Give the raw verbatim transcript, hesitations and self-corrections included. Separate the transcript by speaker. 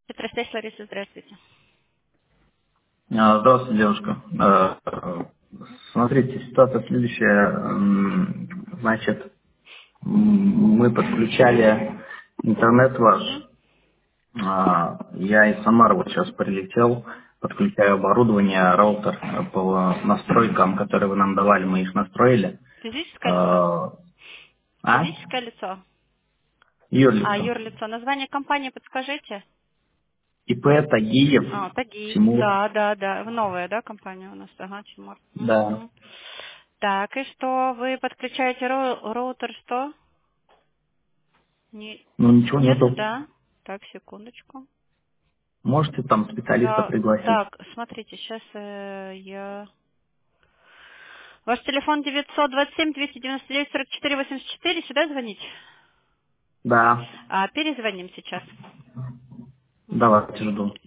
Speaker 1: Петросвязь, Лариса, здравствуйте.
Speaker 2: А, Здравствуйте, девушка. Э, э, Смотрите, ситуация следующая. М, Значит, м, мы подключали интернет ваш.
Speaker 1: Угу.
Speaker 2: А, Я из Самары вот сейчас прилетел, подключаю оборудование, роутер э, по настройкам, которые вы нам давали, мы их настроили.
Speaker 1: Физическое лицо?
Speaker 2: Э, А?
Speaker 1: Физическое лицо? А,
Speaker 2: Юрлицо.
Speaker 1: юрлицо. Название компании подскажите?
Speaker 2: ИП Тагиев,
Speaker 1: А, Таги.
Speaker 2: Тимур.
Speaker 1: Да, да, да. Новая, да, компания у нас? Ага, Тимур.
Speaker 2: Да.
Speaker 1: Угу. Так, и что? Вы подключаете роу- роутер что? Не...
Speaker 2: Ну ничего
Speaker 1: Нету,
Speaker 2: нету.
Speaker 1: да? Так, секундочку.
Speaker 2: Можете там специалиста
Speaker 1: Да,
Speaker 2: пригласить?
Speaker 1: так, смотрите, сейчас я... Ваш телефон девятьсот двадцать семь двести девяносто девять сорок четыре восемьдесят четыре, сюда звонить?
Speaker 2: Да.
Speaker 1: А, перезвоним сейчас. Мгм.
Speaker 2: Давайте жду.